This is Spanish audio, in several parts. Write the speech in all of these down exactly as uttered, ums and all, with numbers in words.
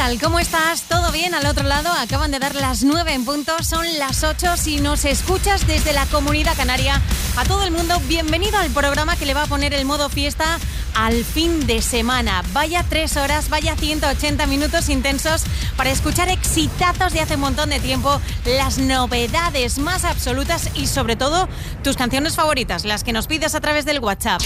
tal? ¿Cómo estás? ¿Todo bien al otro lado? Acaban de dar las nueve en punto, son las ocho. Si nos escuchas desde la Comunidad Canaria, a todo el mundo, bienvenido al programa que le va a poner el modo fiesta al fin de semana. Vaya tres horas, vaya ciento ochenta minutos intensos para escuchar exitazos de hace un montón de tiempo, las novedades más absolutas y sobre todo tus canciones favoritas, las que nos pides a través del WhatsApp.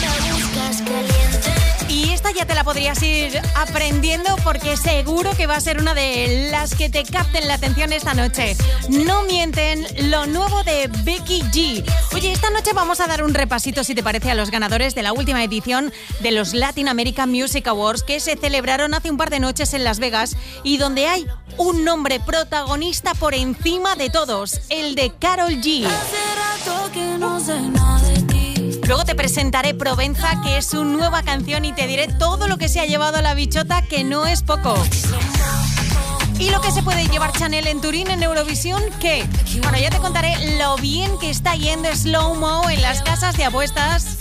Y esta ya te la podrías ir aprendiendo porque seguro que va a ser una de las que te capten la atención esta noche. No mienten, lo nuevo de Becky G. Oye, esta noche vamos a dar un repasito, si te parece, a los ganadores de la última edición de los Latin American Music Awards que se celebraron hace un par de noches en Las Vegas y donde hay un nombre protagonista por encima de todos, el de Karol G. Hace rato que no sé nada de ti. Luego te presentaré Provenza, que es su nueva canción, y te diré todo lo que se ha llevado la bichota, que no es poco. Y lo que se puede llevar Chanel en Turín en Eurovisión, ¿qué? Bueno, ya te contaré lo bien que está yendo Slow Mo en las casas de apuestas.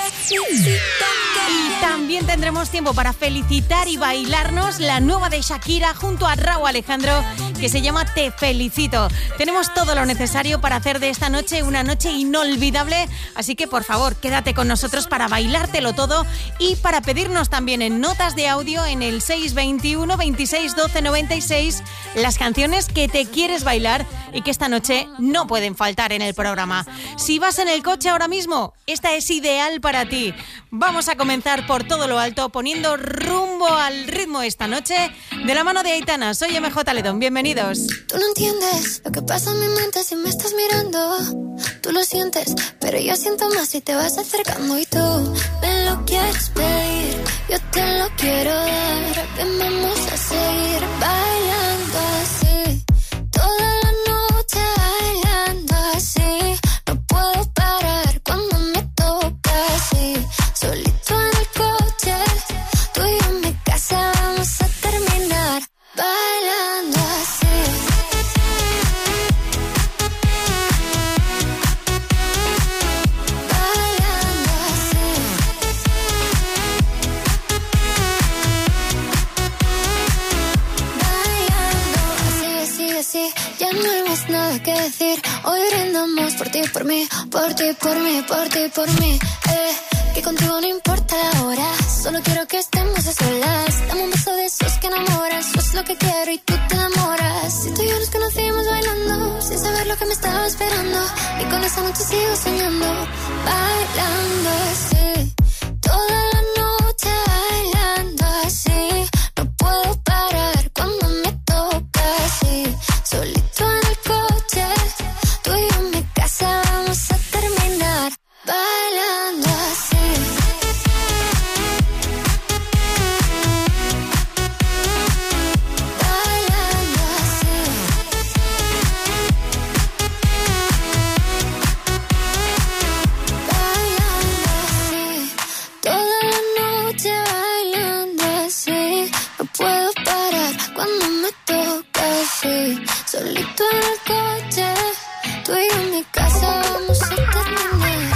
Y también tendremos tiempo para felicitar y bailarnos la nueva de Shakira junto a Rauw Alejandro, que se llama Te Felicito. Tenemos todo lo necesario para hacer de esta noche una noche inolvidable, así que por favor, quédate con nosotros para bailártelo todo y para pedirnos también en notas de audio en el seis veintiuno veintiséis doce noventa y seis las canciones que te quieres bailar y que esta noche no pueden faltar en el programa. Si vas en el coche ahora mismo, esta es ideal para ti. Vamos a comenzar por todo lo alto, poniendo rumbo al ritmo esta noche, de la mano de Aitana. Soy M J Ledón, bienvenidos. Tú no entiendes lo que pasa en mi mente si me estás mirando. Tú lo sientes, pero yo siento más si te vas acercando. Y tú me lo quieres pedir, yo te lo quiero dar. Ven, vamos a seguir bailando así, toda la noche bailando así. No puedo parar cuando me toca así, solito en el coche, tú y yo en mi casa vamos a terminar bailando así. Bailando así. Bailando así, así, así. Ya no hay más nada que decir. Hoy brindamos por ti, por mí, por ti, por mí, por ti, por mí. Eh, que contigo no importa la hora, solo quiero que estemos a solas. Dame un beso de esos que enamoran, eso es lo que quiero y tú te enamoras. Si tú y yo nos conocimos bailando, sin saber lo que me estaba esperando, y con esa noche sigo soñando, bailando así, toda la noche bailando así. No puedo parar cuando me toca así, solito en el coche, tú y yo en mi casa vamos a terminar bailando así. Bailando así. Bailando así. Toda la noche bailando así. No puedo parar cuando me toca así, solito en el coche, tú y yo en mi casa vamos a terminar.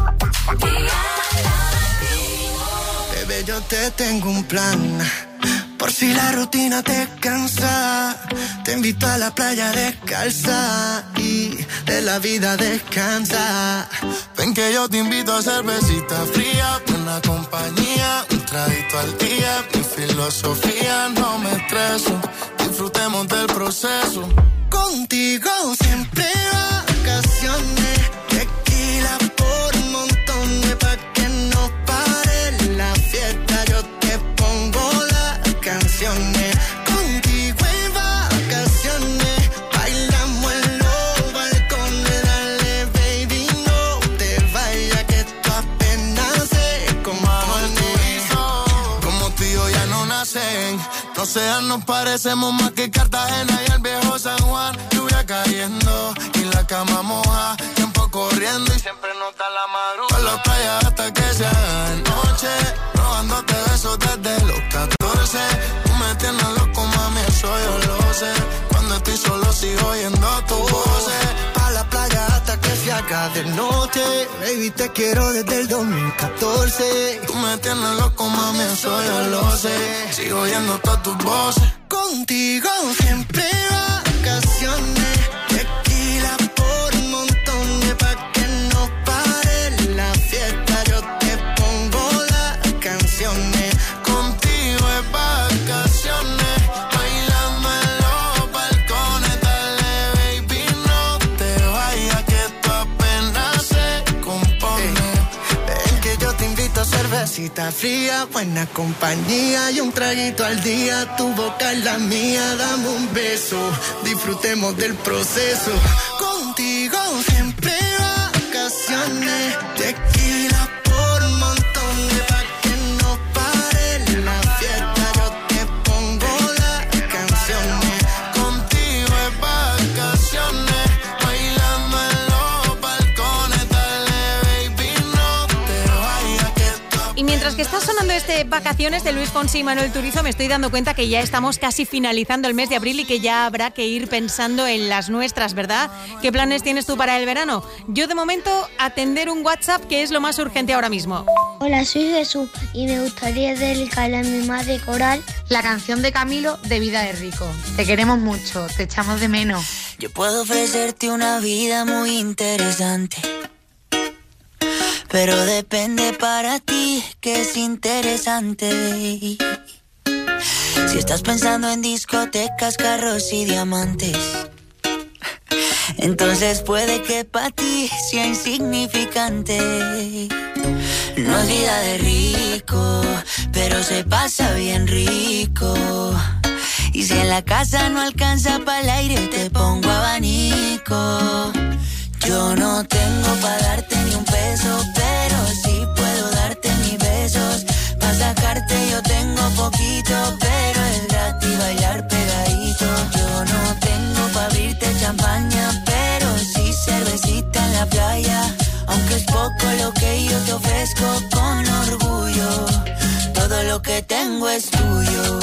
Bebé, yo te tengo un plan, por si la rutina te cansa. Te invito a la playa descalza y de la vida descansa. Ven que yo te invito a cervecita fría, buena compañía, un traguito al día. Mi filosofía, no me estreso, disfrutemos del proceso. Contigo siempre vacaciones, tequila por montones, pa' que no pare la fiesta. Yo te pongo las canciones. Contigo en vacaciones, bailamos en los balcones. Dale, baby, no te vayas, que esto apenas se compone. Como tú y yo ya no nacen, no sean, nos parecemos más que Cartagena y el viejo San Juan. Lluvia cayendo y la cama moja, tiempo corriendo y siempre nos da la madrugada. Por la playa hasta que se haga noche, robándote besos desde los catorce. Tú me tienes loco, mami, eso yo lo sé. Cuando estoy solo sigo oyendo tu voz. Pa' la playa hasta que se haga de noche. Baby, te quiero desde el dos mil catorce. Tú me tienes loco, mami, eso yo lo sé. Sigo oyendo todas tus voces. Contigo siempre vacaciones, tequila por un montón de pa' que no pare la fiesta. Yo te pongo las canciones. Contigo es vacaciones, bailando en los balcones. Dale, baby, no te vayas que esto apenas se compone. Hey, ven que yo te invito a cervecita fría, buena compañía y un traguito al día. Tu boca es la mía, dame un beso, disfrutemos del proceso. Contigo siempre vacaciones, tequila por un montón de pa' que no pare la fiesta. Yo te pongo las canciones. Contigo es vacaciones, bailando en los balcones. Dale, baby, no te vayas que esto... Y mientras que está sonando este Vacaciones de Luis Fonsi y Manuel Turizo, me estoy dando cuenta que ya estamos casi finalizando el mes de abril y que ya habrá que ir pensando en las nuestras, ¿verdad? ¿Qué planes tienes tú para el verano? Yo de momento atender un WhatsApp, que es lo más urgente ahora mismo. Hola, soy Jesús y me gustaría dedicarle a mi madre Coral la canción de Camilo de Vida de Rico. Te queremos mucho, te echamos de menos. Yo puedo ofrecerte una vida muy interesante, pero depende para ti que es interesante. Si estás pensando en discotecas, carros y diamantes, entonces puede que para ti sea insignificante. No es vida de rico, pero se pasa bien rico. Y si en la casa no alcanza para el aire, te pongo abanico. Yo no tengo para darte ni un peso, pero sí puedo darte mis besos. Pa' sacarte yo tengo poquito, pero es gratis bailar pegadito. Yo no tengo pa' abrirte champaña, pero sí cervecita en la playa. Aunque es poco lo que yo te ofrezco con orgullo, todo lo que tengo es tuyo.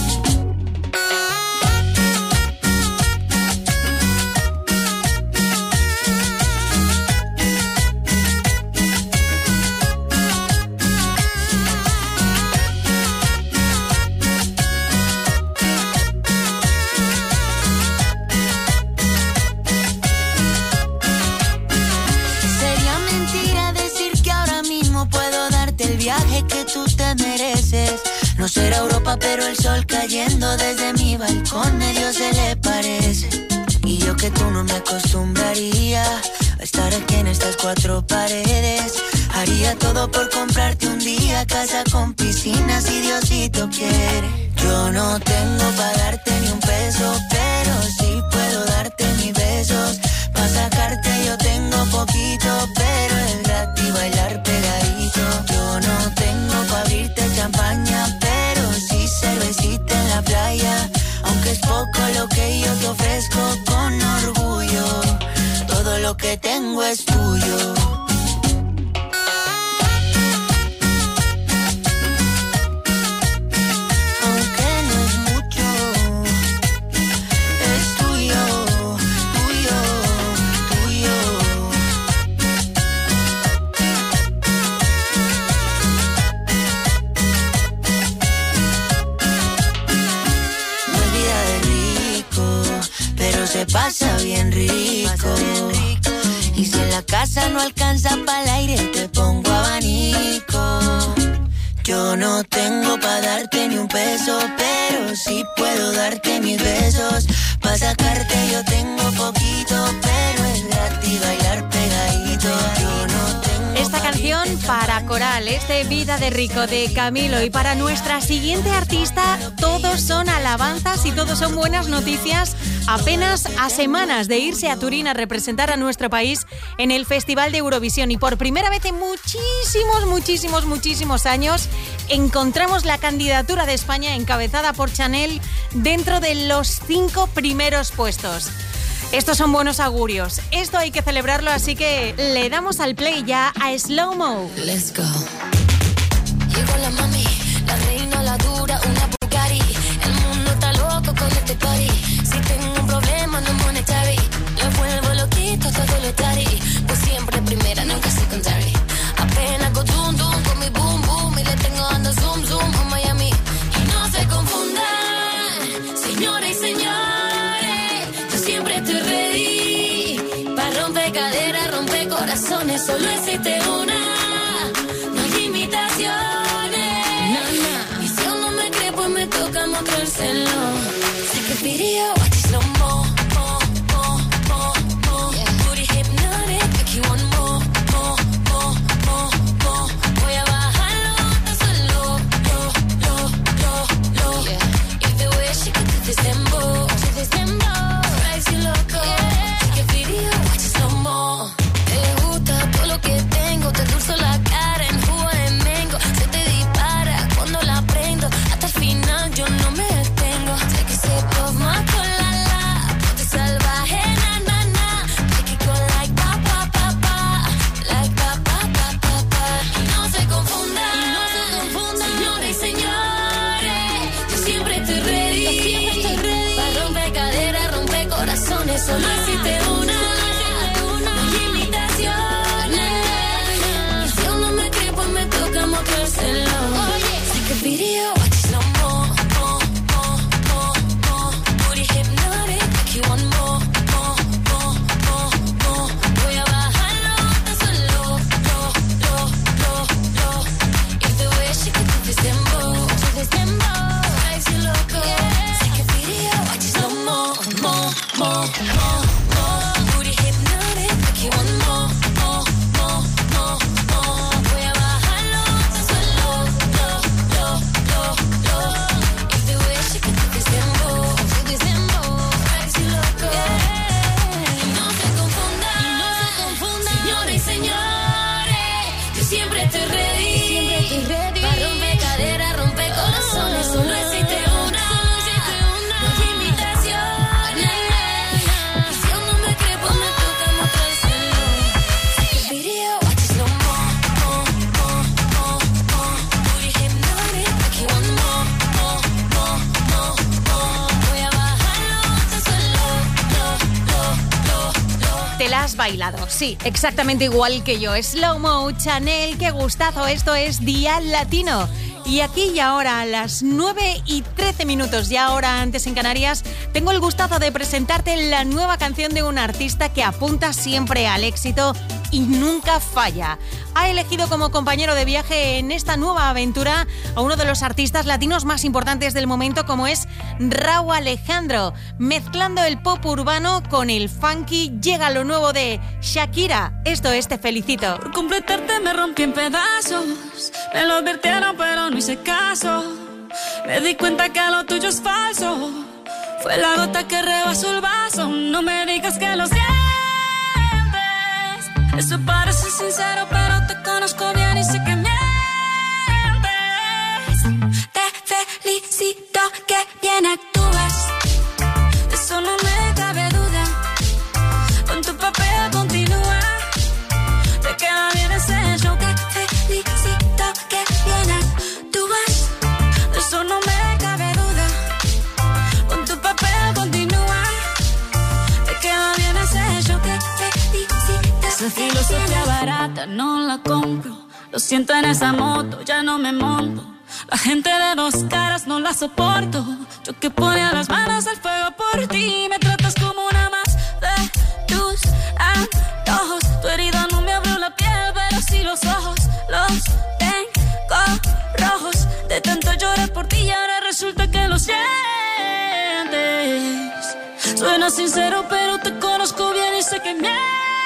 No será Europa, pero el sol cayendo desde mi balcón medio se le parece. Y yo que tú no me acostumbraría a estar aquí en estas cuatro paredes. Haría todo por comprarte un día casa con piscina si Diosito quiere. Yo no tengo para darte ni un peso, pero sí puedo darte mis besos. Pa' sacarte yo tengo poquito, pero es gratis bailar pegadito. Yo no tengo pa' abrirte champaña, pero sí cervecita en la playa. Aunque es poco lo que yo te ofrezco con orgullo, todo lo que tengo es tuyo. Se pasa bien rico. Y si en la casa no alcanza para el aire, te pongo abanico. Yo no tengo pa' darte ni un peso, pero sí puedo darte mis besos. Pa' sacarte yo tengo poquito, pero es gratis bailar pegadito. Yo no tengo. Esta canción para Coral, este Vida de Rico de Camilo. Y para nuestra siguiente artista, todos son alabanzas y todos son buenas noticias. Apenas a semanas de irse a Turín a representar a nuestro país en el Festival de Eurovisión. Y por primera vez en muchísimos, muchísimos, muchísimos años encontramos la candidatura de España encabezada por Chanel dentro de los cinco primeros puestos. Estos son buenos augurios. Esto hay que celebrarlo, así que le damos al play ya a Slow Mo. Let's go. Llegó la mami, la reina, la dura, una Bugatti. El mundo está loco con este party. Si tengo un problema no monetary, lo vuelvo loquito, todo lo tari. Pues siempre primera, nunca secondary. Apenas go zoom zoom con mi boom boom y le tengo ando zoom zoom a Miami. Y no se confundan, si corazones, solo existe una. No hay limitaciones. Y si aún no me cree, pues me toca mostrárselo. Sé que pidió a ti slow mo, mo, mo, mo, mo. Booty hypnotic, aquí one more, more, more, more, more. Voy a bajarlo hasta solo, lo, lo, lo, lo. Y the way she could do this dembow, do this dembow, drives you loco. Sé que pidió a ti slow mo. Te gusta todo lo que tengo, te endulzo la cara en jugo de mango. Se te dispara cuando la prendo, hasta el final yo no me detengo. Sé que se toma con la la, ponte salvaje, na na na. Make it go like pa pa pa pa, like pa pa pa pa pa. Y no se confundan, y no se confundan, señores y señores. Yo siempre estoy ready, yo siempre estoy ready. Pa' romper caderas, romper corazones, solo existe una. No hay limitaciones. Y si aún no me cree, pues me toca mostrárselo. Sé que pidió a ti slow mo, mo, mo, mo, mo. Booty hypnotic, aquí one more, more, more, more, more. Voy a bajarlo hasta solo, lo, lo, lo, lo. Y the way she could do this dembow, do this dembow, drives you loco. Sé que pidió a ti slow mo, mo, mo, mo, mo. Booty hypnotic, aquí one more, more, more, more, more. Voy a bajarlo hasta solo, lo, lo, lo, lo. Y the way she could do this dembow, do this dembow, drives you loco. Y no se confundan, y no se confundan, señores y señores. Yo siempre estoy ready, siempre estoy ready. Pa' romper caderas, romper corazones, solo existe una. No hay limitaciones. Y si aún no me cree, pues me toca mostrárselo. Sé que pidió a ti slow mo, mo, mo, mo, mo. Booty hypnotic, aquí one more, more, more, more, more. Voy a bajarlo hasta solo, lo, lo, lo, lo. Te la has bailado, sí, exactamente igual que yo. Slow Mo, Chanel, qué gustazo. Esto es Día Latino. Y aquí y ahora, a las nueve y trece minutos, ya ahora antes en Canarias, tengo el gustazo de presentarte la nueva canción de un artista que apunta siempre al éxito y nunca falla. Ha elegido como compañero de viaje en esta nueva aventura a uno de los artistas latinos más importantes del momento, como es Rauw Alejandro. Mezclando el pop urbano con el funky, llega lo nuevo de Shakira. Esto es Te Felicito. Por completarte me rompí en pedazos. Me lo advirtieron pero no hice caso. Me di cuenta que lo tuyo es falso. Fue la gota que rebasó el vaso. No me digas que lo sientes. Eso parece sincero pero te conozco bien y sé que mientes. Te felicito que bien actúas. De eso no me cabe duda. Con tu papel continúa. Te queda bien ese show. Te felicito que bien actúas. De eso no me cabe duda. Con tu papel continúa. Te queda bien ese show. Te felicito. Esa filosofía barata no la compro. Lo siento en esa moto, ya no me monto. La gente de dos caras no la soporto. Yo que ponía las manos al fuego por ti. Me tratas como una más de tus antojos. Tu herida no me abrió la piel, pero sí los ojos. Los tengo rojos. De tanto llorar por ti y ahora resulta que lo sientes. Suena sincero, pero te conozco bien y sé que mientes.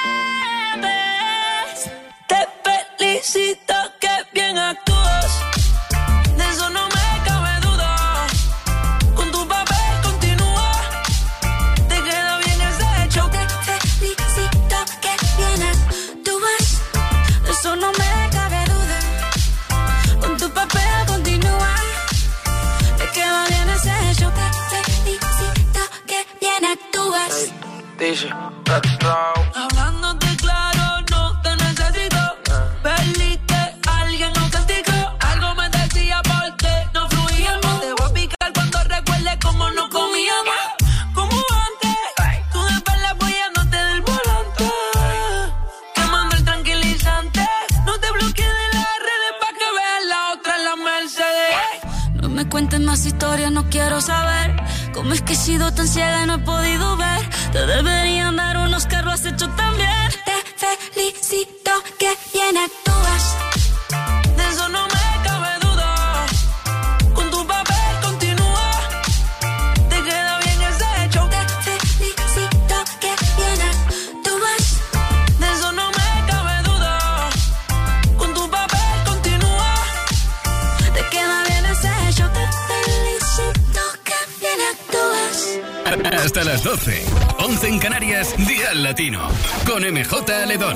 Te felicito que bien actúas. De eso no me cabe duda. Con tu papel continúa. Te queda bien ese show. Te felicito que bien actúas. De eso no me cabe duda. Con tu papel continúa. Te queda bien ese show. Te felicito que bien actúas. Dice, Hablándote claro, no te necesito. Perdiste a alguien auténtico. Algo me decía porque no fluíamos. Te voy a picar cuando recuerde cómo no comíamos. Como antes, tú de espalda apoyándote del volante. Quemando el tranquilizante. No te bloquees de las redes pa' que veas la otra en la Mercedes. No me cuentes más historias, no quiero saber. ¿Cómo es que he sido tan ciega y no he podido ver? Te deberían dar unos Oscar, lo has hecho tan bien. Te felicito que bien actúas. De eso no me cabe duda. Con tu papel continúa. Te queda bien ese hecho. Te felicito que bien actúas. De eso no me cabe duda. Con tu papel continúa. Te queda bien ese hecho. Te felicito que bien actúas. Hasta las doce, once en Canarias, Día Latino, con M J Aledón.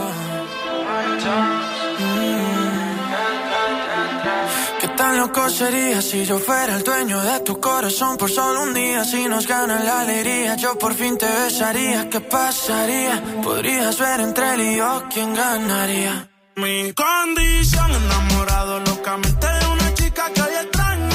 ¿Qué tan loco sería si yo fuera el dueño de tu corazón por solo un día? Si nos gana la alegría, yo por fin te besaría. ¿Qué pasaría? Podrías ver entre él y yo quién ganaría. Mi condición, enamorado locamente de una chica que hoy extraño.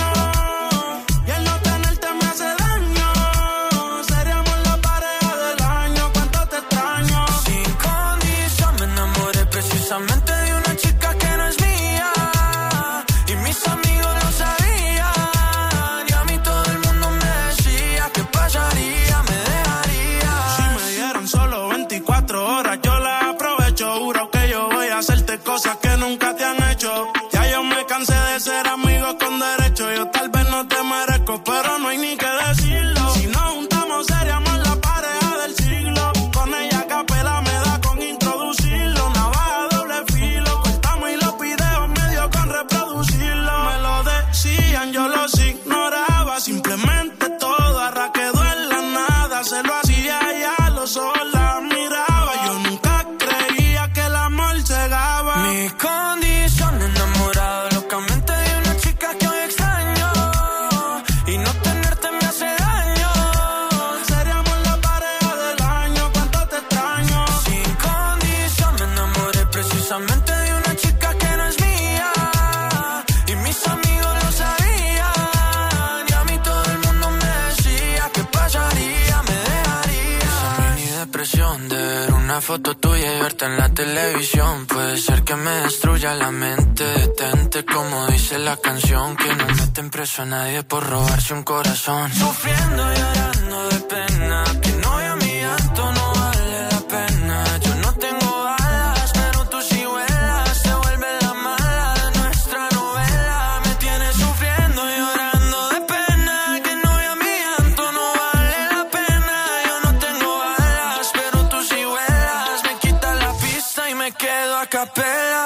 Y el no tenerte me hace daño. Seríamos la pareja del año, cuánto te extraño. Sin condición me enamoré precisamente de una chica que no es mía. Y mis amigos lo sabían. Y a mí todo el mundo me decía ¿qué pasaría? Me dejaría. Si me dieron solo veinticuatro horas, yo las aprovecho. Juro que yo voy a hacerte cosas que nunca te han hecho. Ya yo me cansé de ser amigos con derecho. Yo tal vez no te merezco, pero no hay ni que decirlo. Si nos juntamos seríamos la pareja del siglo. Con ella a capela me da con introducirlo. Navaja doble filo, cortamos y los videos medio con reproducirlo. Me lo decían, yo los ignoraba. Simplemente todo arra quedó en la nada. Se lo hacía y a los ojos la miraba. Yo nunca creía que el amor llegaba. Mi condición, enamorado locamente de una chica que hoy extraño. Y no tenerte me hace daño. Seríamos la pareja del año, cuánto te extraño. Sin condición me enamoré precisamente de una chica que no es mía. Y mis amigos lo sabían. Y a mí todo el mundo me decía ¿qué pasaría? Me dejaría. Esa mini depresión de ver una foto tuya y verte en la televisión. Puede ser que me destruya la mente. Detente como dice la canción. Que no meten preso a nadie por robarse un corazón. Sufriendo y llorando de pena. Que no vea mi llanto, no vale la pena. Yo no tengo alas, pero tú sí vuelas. Se vuelve la mala de nuestra novela. Me tienes sufriendo y llorando de pena. Que no vea mi llanto, no vale la pena. Yo no tengo alas, pero tú sí vuelas. Me quitas la pista y me quedo a capela.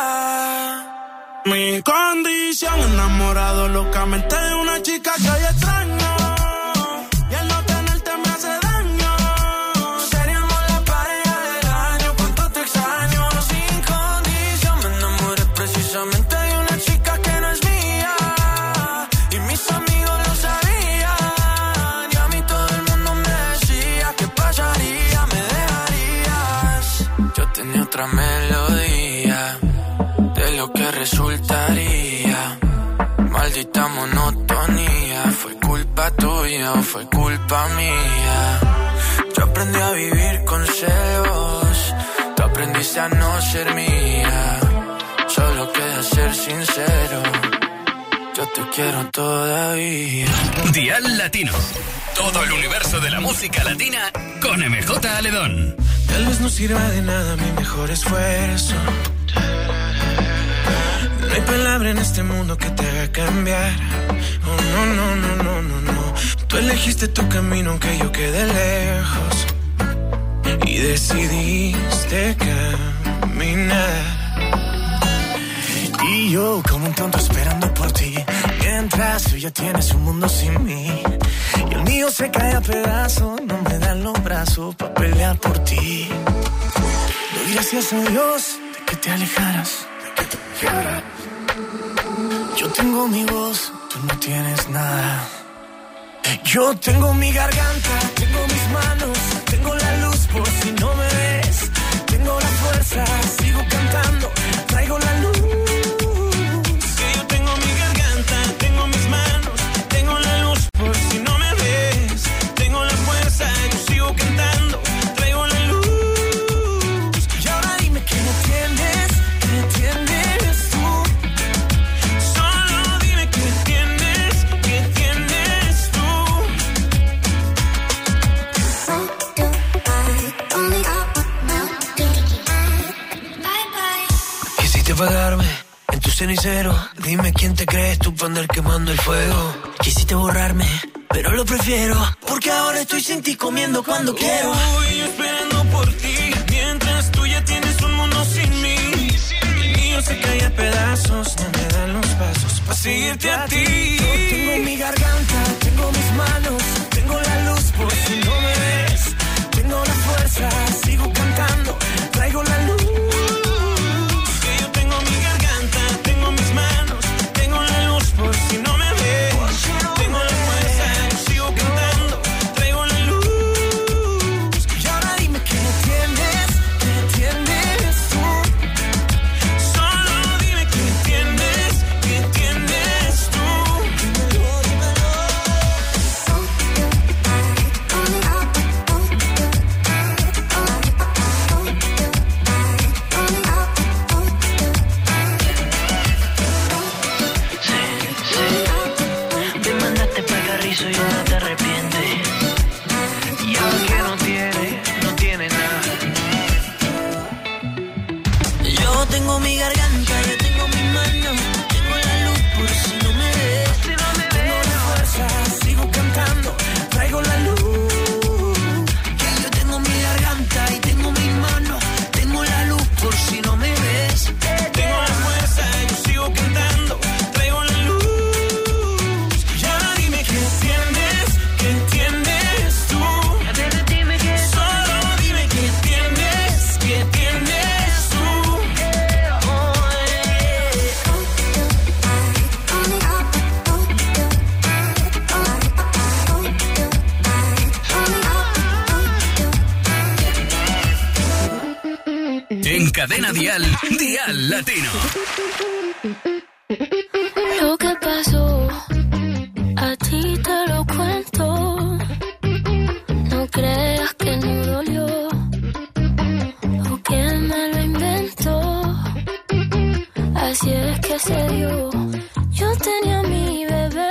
Mi condición, enamorado locamente de una chica que hoy extraño. Y el no tenerte me hace daño. Seríamos la pareja del año, cuánto te extraño. Sin condición me enamoré precisamente de una chica que no es mía. Y mis amigos lo sabían. Y a mí todo el mundo me decía ¿qué pasaría? Me dejarías. Yo tenía otra melodía de lo que resultaría. Maldita monotonía. ¿Fue culpa tuya o fue culpa mía? Yo aprendí a vivir con celos. Tú aprendiste a no ser mía. Solo queda ser sincero. Yo te quiero todavía. Dial Latino, todo el universo de la música latina con M J Aledón. Tal vez no sirva de nada mi mejor esfuerzo. No hay palabra en este mundo que te haga cambiar. Oh, no, no, no, no, no, no. Tú elegiste tu camino aunque yo quedé lejos. Y decidiste caminar. Y yo como un tonto esperando por ti. Mientras tú ya tienes un mundo sin mí. Y el mío se cae a pedazos. No me dan los brazos para pelear por ti. Doy gracias a Dios de que te alejaras. De que te alejaras. Yo tengo mi voz, tú no tienes nada. Yo tengo mi garganta, tengo mis manos, tengo la luz por si no me ves. Tengo la fuerza, sigo cantando, traigo la luz. Que yo tengo mi garganta, tengo mis manos, tengo la luz por si no me ves. Tengo la fuerza, yo sigo cantando, traigo la luz. Y ahora dime que no tienes, que tienes tú. Solo dime que tienes, que tienes tú. cenicero. Dime quién te crees tú para andar quemando el fuego. Quisiste borrarme, pero lo prefiero, porque ahora estoy sin ti comiendo cuando quiero. Voy esperando por ti, mientras tú ya tienes un mundo sin mí. El mío se cae a pedazos, no me dan los pasos para seguirte a ti. Yo tengo mi garganta, tengo mis manos, tengo la luz por si no me ves. Tengo la fuerza, sigo cantando, traigo la luz. Que yo tengo mi garganta, tengo mis manos, tengo la luz por si no me ves. Tengo la fuerza, yo sigo cantando, traigo la luz. Y ahora dime qué tienes, qué tienes tú. Solo dime qué tienes, qué tienes tú. Dímelo, dímelo. Te mandaste pa'l carrizo y ahora te arrepientes. Y ahora que no tiene, no tiene nada. Yo tengo mi garganta, yo tengo mi mano, tengo la luz por si no me ves. Tengo la fuerza, sigo cantando, traigo la luz. Que yo tengo mi garganta y tengo mi mano, tengo la luz por si no me ves. Tengo la fuerza, yo sigo cantando, traigo la luz. Y ahora dime qué tienes, qué tienes tú. Solo dime qué tienes, qué tienes tú. En Cadena Dial, Dial Latino. Lo que pasó, a ti te lo cuento. No creas que no dolió o que me lo inventó. Así es que se dio. Yo tenía mi bebé,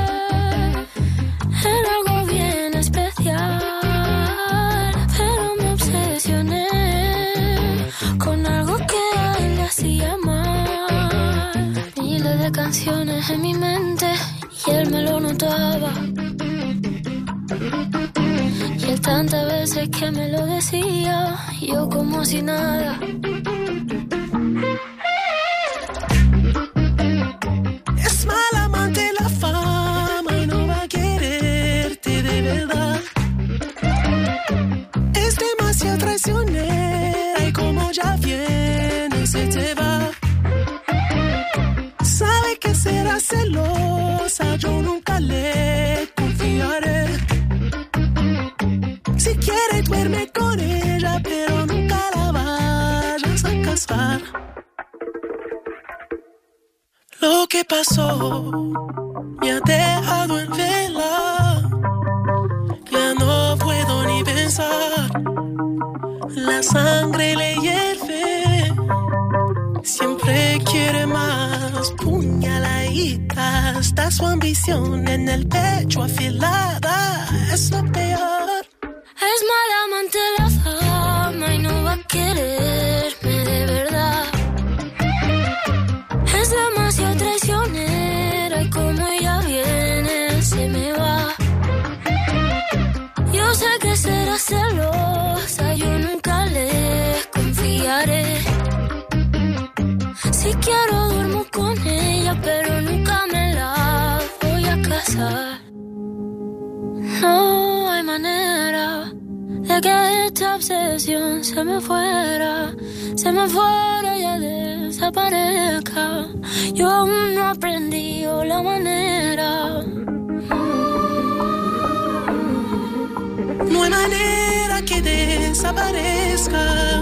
era algo bien especial, pero me obsesioné con algo que a él le hacía mal. Miles de canciones en mi mente y él me lo notaba. Y él tantas veces que me lo decía, yo como si nada. Es mal amante la fama y no va a quererte de verdad. Es demasiado traicionera y como ya viene se te va. Sabe que será celosa, yo nunca le confiaré. Si quiere duerme con ella, pero nunca la vayas a casar. Lo que pasó me ha dejado en vela. Ya no puedo ni pensar. La sangre le hierve. Siempre quiere más. Puñaladita. Está su ambición en el pecho afilada. Es lo peor. Es mala amante la fama y no va a quererme de verdad. Es demasiado traicionera y como ella viene se me va. Yo sé que será celosa, yo nunca le confiaré. Si quiero duermo con ella, pero nunca me la voy a casar. No hay manera de que esta obsesión se me fuera, se me fuera y ya desaparezca. Yo aún no aprendí la manera. No hay manera que desaparezca.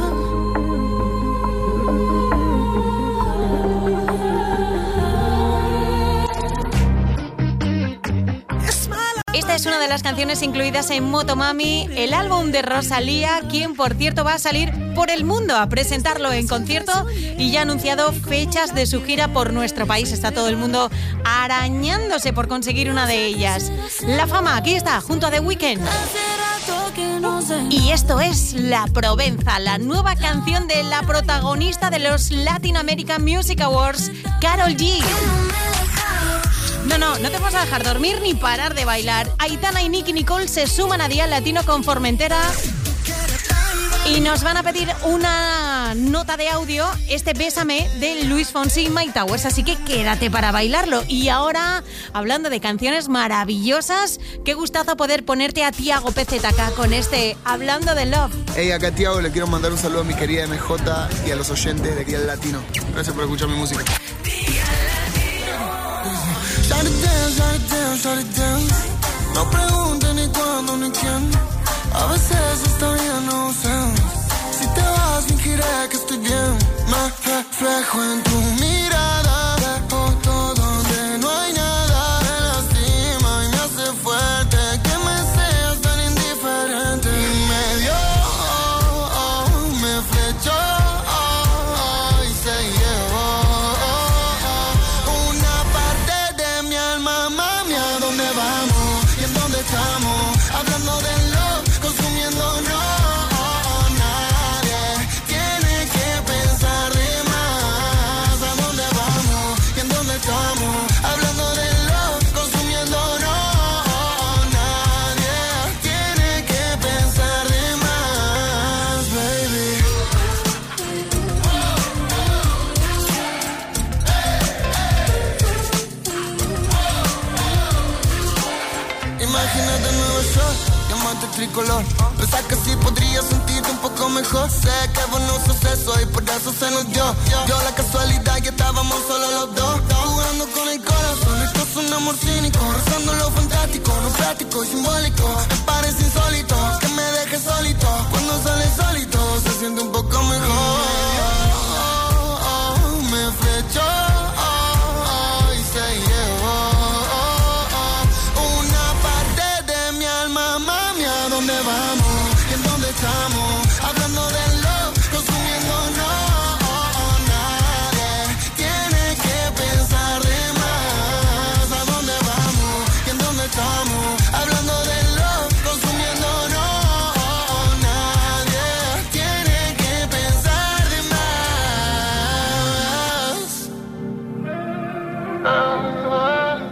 Esta es una de las canciones incluidas en Motomami, el álbum de Rosalía, quien por cierto va a salir por el mundo a presentarlo en concierto y ya ha anunciado fechas de su gira por nuestro país. Está todo el mundo arañándose por conseguir una de ellas. La Fama, aquí está, junto a The Weeknd. Hace rato Y esto es La Provenza, la nueva canción de la protagonista de los Latin American Music Awards, Karol G. No, no, no te vas a dejar dormir ni parar de bailar. Aitana y Nicky Nicole se suman a Dial Latino con Formentera y nos van a pedir una nota de audio, este Bésame de Luis Fonsi y Mike Towers, así que quédate para bailarlo. Y ahora, hablando de canciones maravillosas, qué gustazo poder ponerte a Tiago P Z K con este Hablando de Love. Hey, acá Tiago, le quiero mandar un saludo a mi querida M J y a los oyentes de Dial Latino. Gracias por escuchar mi música. Shut it down, shut it down, shut it down. No preguntes ni cuándo ni quién. A veces esta vida no sé. Si te vas, fingiré que estoy bien. Me reflejo en tu mirada. Dejo todo donde no hay nada. Me lastima y me hace fuerte que me seas tan indiferente. Y me dio, oh, oh, me flechó, oh, oh, y se llevó oh, oh, una parte de mi alma, mami. ¿A dónde vamos? ¿Y en dónde estamos? Hablando de love, consumiendo no. Nadie tiene que pensar de más. ¿A dónde vamos? ¿Y en dónde estamos? Hablando de love, consumiendo no. Nadie tiene que pensar de más, baby. Imagínate nuevo shot, diamante tricolor. Pensás que sí podría sentirte un poco mejor. Sé que vos no sos eso y por eso se nos dio. Dio la casualidad que estábamos solo los dos. Jugando con el corazón, esto es un amor cínico. Rozando lo fantástico, no práctico y simbólico. Me parece insólito que me dejes solito. Cuando sale solito se siente un poco mejor. Oh, oh, me flechó, oh, oh, y se llevó una parte de mi alma, mami. ¿A dónde vamos? ¿Y en dónde estamos? Hablando de love, consumiendo no. Nadie tiene que pensar de más. ¿A dónde vamos? ¿Y en dónde estamos? Hablando de love, consumiendo no. Nadie tiene que pensar de más.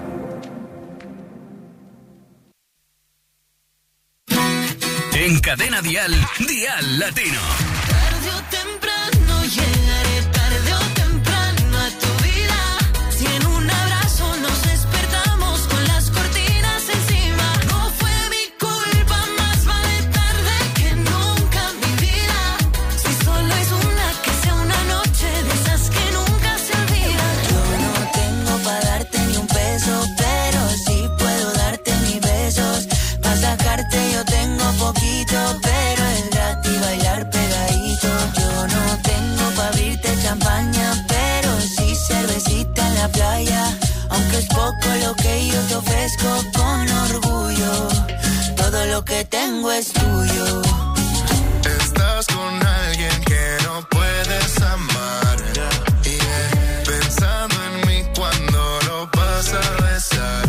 En Cadena Dial, Dial Latino. Tarde o temprano llegaré, tarde o temprano a tu vida. Si en un abrazo nos despertamos con las cortinas encima. No fue mi culpa, más vale tarde que nunca, mi vida. Si solo es una, que sea una noche de esas que nunca se olvidan. Yo no tengo para darte ni un peso, pero sí puedo darte mis besos. Para sacarte yo tengo poquito, pero es gratis bailar pegadito. Yo no tengo pa' abrirte champaña, pero sí cervecita en la playa. Aunque es poco lo que yo te ofrezco con orgullo, todo lo que tengo es tuyo. Estás con alguien que no puedes amar. Yeah. Pensando en mí cuando lo vas a besar.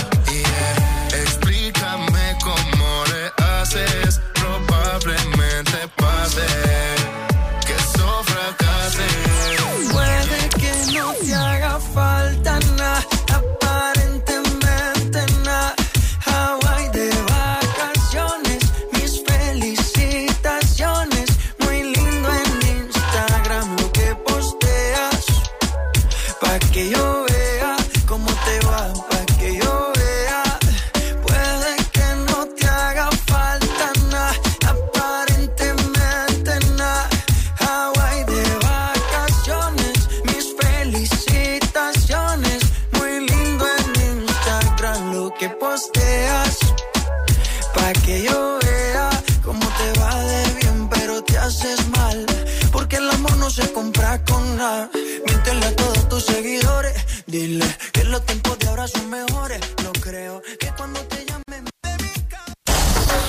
Yeah. Explícame cómo le haces. Probablemente pase que eso fracase. Puede que no te haga falta nada, aparentemente nada. Hawaii de vacaciones, mis felicitaciones. Muy lindo en Instagram lo que posteas, pa' que yo vea cómo te va, pa' que yo vea. Puede que no te haga falta nada, aparentemente nada. Hawaii de vacaciones, mis felicitaciones. Muy lindo en Instagram lo que posteas, pa' que yo vea cómo te va de bien, pero te haces mal, porque el amor no se compra con nada. Míntele a todos tus seguidores, dile que los tiempos de ahora son mejores. No creo que cuando te llamen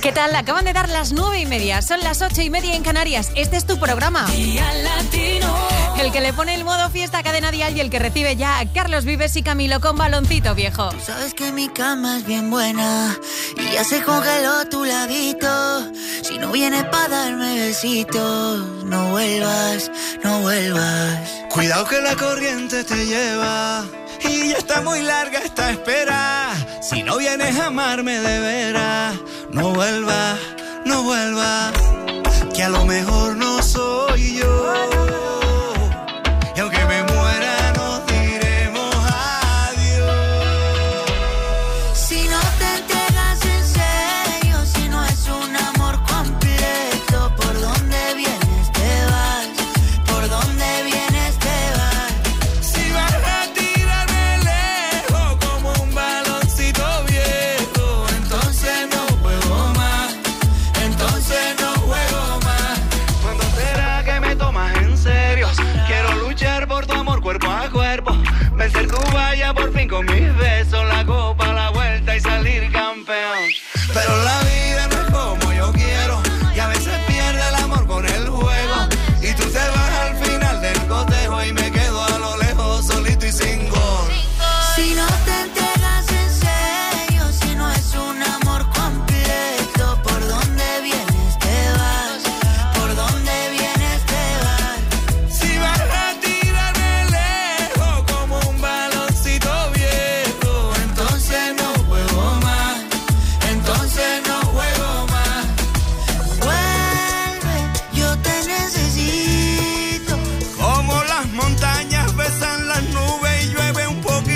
¿Qué tal? Acaban de dar las nueve y media, son las ocho y media en Canarias. Este es tu programa. Día Latino. El que le pone el modo fiesta a Cadena Dial y el que recibe ya a Carlos Vives y Camilo con Baloncito Viejo. Sabes que mi cama es bien buena y ya se congeló tu ladito. Si no vienes pa' darme besitos, no vuelvas, no vuelvas. Cuidado que la corriente te lleva y ya está muy larga esta espera. Si no vienes a amarme de veras, no vuelvas, no vuelvas. Que a lo mejor no soy yo. Y aunque me muera nos diremos adiós. Si no te entregas en serio, si no es un amor completo, ¿por dónde vienes te vas? ¿Por dónde vienes te vas? Si vas a tirarme lejos como un baloncito viejo, entonces no juego más, entonces no juego más. ¿Cuándo será que me tomas en serio? Quiero luchar por tu amor cuerpo a cuerpo, vencer tu valla por fin con mis besos, la copa, la vuelta y salir campeón. Pero la vida no es como yo quiero y a veces pierde el amor con el juego. Y tú te vas al final del cotejo y me quedo a lo lejos solito y sin gol. Si no te entregas en serio, si no es un amor completo, ¿por dónde vienes te vas? ¿Por dónde vienes te vas? Si vas a tirarme lejos como un baloncito viejo, entonces no juego más, entonces no juego más. Vuelve, yo te necesito. Como las montañas besan las nubes y llueve un poquito.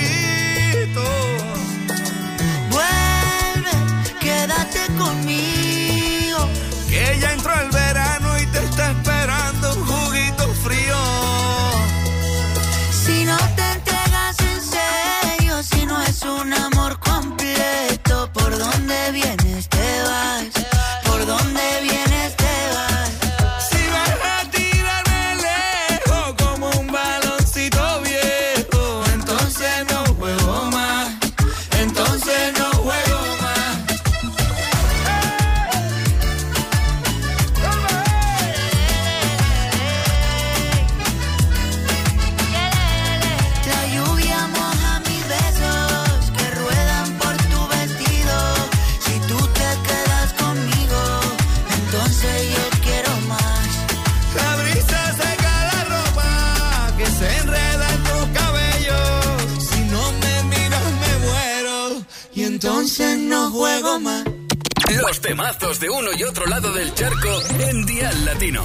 Vuelve, quédate conmigo. Que ya entró el verano y te está esperando un juguito frío. Si no te entregas en serio, si no es un amor completo, ¿por dónde vienes te vas? ¿Por dónde vienes te vas? Si vas a tirarme lejos como un baloncito viejo, entonces no juego más, entonces no juego más. La lluvia moja mis besos que ruedan por tu vestido. Si tú te quedas conmigo, entonces yo quiero más. La brisa seca la ropa que se enreda en tus cabellos. Si no me miras me muero y entonces no juego más. Los temazos de uno y otro lado del charco en Dial Latino.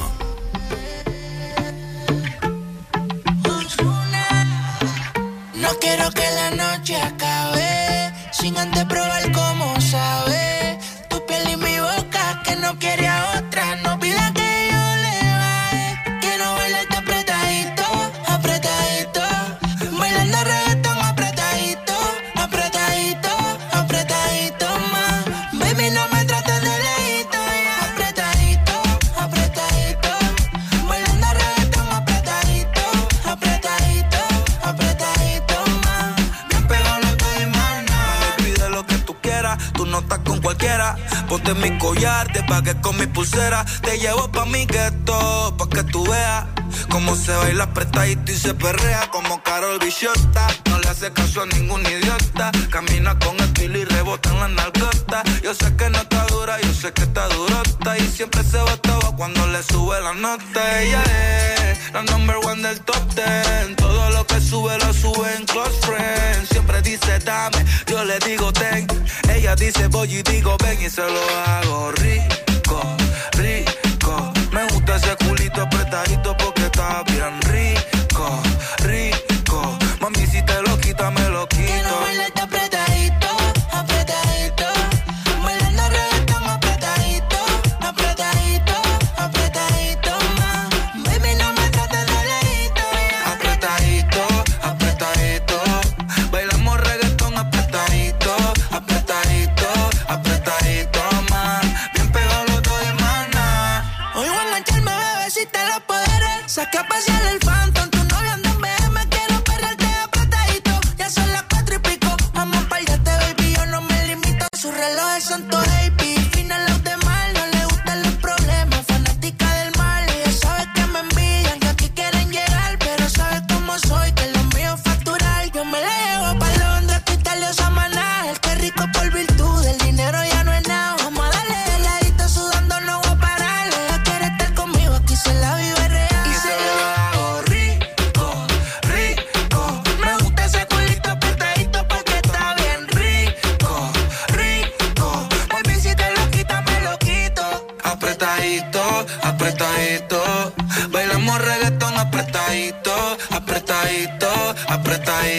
No quiero que la noche acabe sin antes probar cómo sabe tu piel y mi boca, que no quiere a otra. No pida que yo le baje, quiero bailarte apretadito, apretadito, bailando reggaetón apretadito, apretadito, apretadito más. Baby, no me trates de lejito, ya. Apretadito, apretadito, bailando reggaetón apretadito, apretadito, apretadito más. Bien pegado los dos y más nada. Me pide lo que tú quieras, tú no estás con cualquiera. Ponte mi collar, te pagué con mi pulsera. Te llevo pa' mi gueto, pa' que tú veas cómo se baila apretadito y se perrea como Karol Bichota. No le hace caso a ningún idiota. Camina con estilo y rebota en la nalgota. Yo sé que no está dura, yo sé que está durota. Y siempre se botaba cuando le sube la nota. Ella es la number one del top ten. Todo lo que sube lo sube en close friends. Siempre dice dame, yo le digo ten. Ella dice voy y digo ven y se lo hago rico, rico. Me gusta ese culito apretadito porque está bien rico, rico. Mami, si te lo quita, me lo quito. Quiero bailarte apretadito, apretadito, bailando reggaetón apretadito, apretadito, apretadito más. Baby, no me trates de lejito, ya. Apretadito, apretadito, bailamos reggaetón apretadito, apretadito, apretadito más. Bien pegado los dos y más nada. Hoy voy a engancharme, bebecita, los poderes. Saqué a pasear el Phantom, tu novio anda en B M, quiero perrearte apretadito. Ya son las cuatro y pico, vamos pa'l yate, baby, yo no me limito. Sus relojes son todos A P, final out de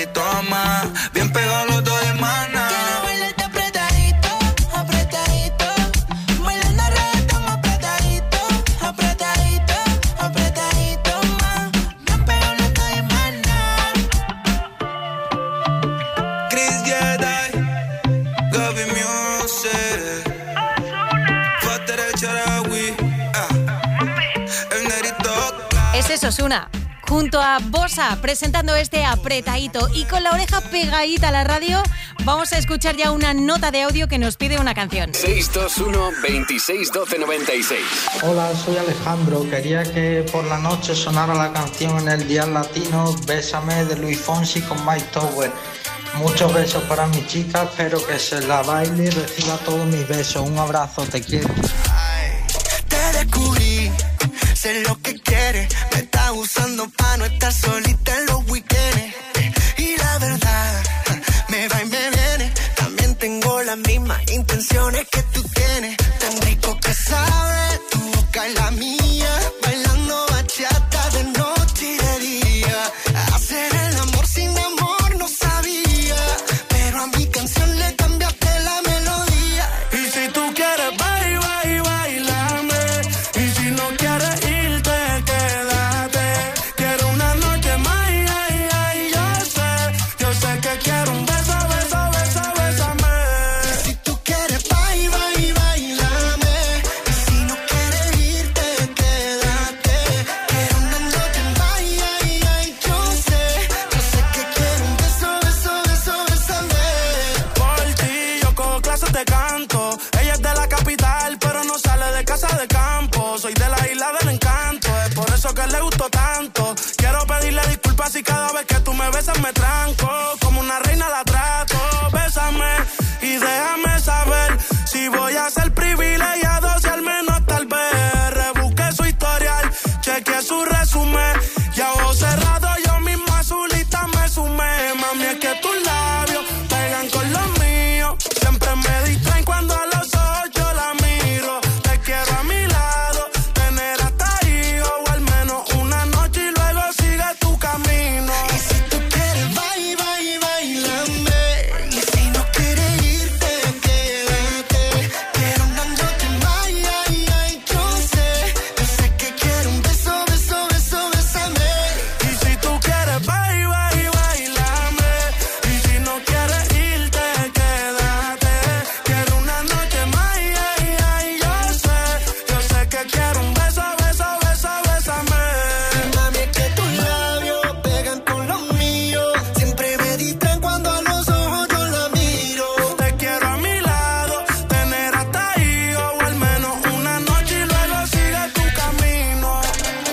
apretadito más. Bien pegados los dos de mana. Quiero bailarte apretadito, apretadito. Bailando reggaetón apretadito, apretadito, apretadito más. Bien pegados los dos de mana. Chris Jedi, Gaby Music, Fater el Charawi, ah, el negrito. Es eso, Osuna. Junto a Bosa, presentando este apretadito y con la oreja pegadita a la radio, vamos a escuchar ya una nota de audio que nos pide una canción. seis dos uno, veintiséis, doce, noventa y seis. Hola, soy Alejandro. Quería que por la noche sonara la canción en el Día Latino Bésame de Luis Fonsi con Mike Tower. Muchos besos para mi chica, espero que se la baile y reciba todos mis besos. Un abrazo, te quiero. Te descubrí, sé lo que quieres. Me estás usando pa' no estar solita en los weekends. Y la verdad, me va y me viene. También tengo las mismas intenciones que tú tienes. Tan rico que sabes, tu boca y la mía. Bailando bachata de noche y de día. Hacer el amor sin amor no sabía. Pero a mi canción le cambiaste la melodía. Y si tú quieres bye, bye, bailame. Y si no quieres irte, quédate. Quiero una noche más, ay, ay, yo sé. Yo sé que quiero un beso, beso, beso, bésame. Y si tú quieres bye, bye, bailame. Y si no quieres irte, quédate. Quiero una noche más, ay, ay, yo sé. Yo sé que quiero un beso, beso, beso, bésame. Por ti yo cojo clases de canto. Ella es de la capital, pero no sale de casa de campo. Soy de la isla del encanto, es por eso que le gustó tanto. Quiero pedirle disculpas si cada vez que tú me besas me tranco. Como una reina la trato. Bésame y déjame saber si voy a ser privilegiado, si al menos tal vez rebusque su historial, cheque su resumen y a ojos cerrados yo mismo a su lista me sumé. Mami, es que tus labios pegan con los míos, siempre me distraen cuando a los ojos yo la miro. Te quiero a mi lado, tener hasta ahí o al menos una noche y luego sigue tu camino. Y si tú quieres bye, bye, bailame. Y si no quieres irte, quédate. Quiero una noche más, ay, ay, yo sé. Yo sé que quiero un beso, beso, beso, bésame. Y si tú quieres bye, bye, bailame. Y si no quieres irte, quédate. Quiero una noche más, ay, ay, yo sé. Yo sé que quiero un beso, beso, beso, bésame. Mami, es que tus labios pegan con los míos. Siempre me distraen cuando a los ojos yo la miro. Te quiero a mi lado, tener hasta ahí o al menos una noche y luego sigue tu camino.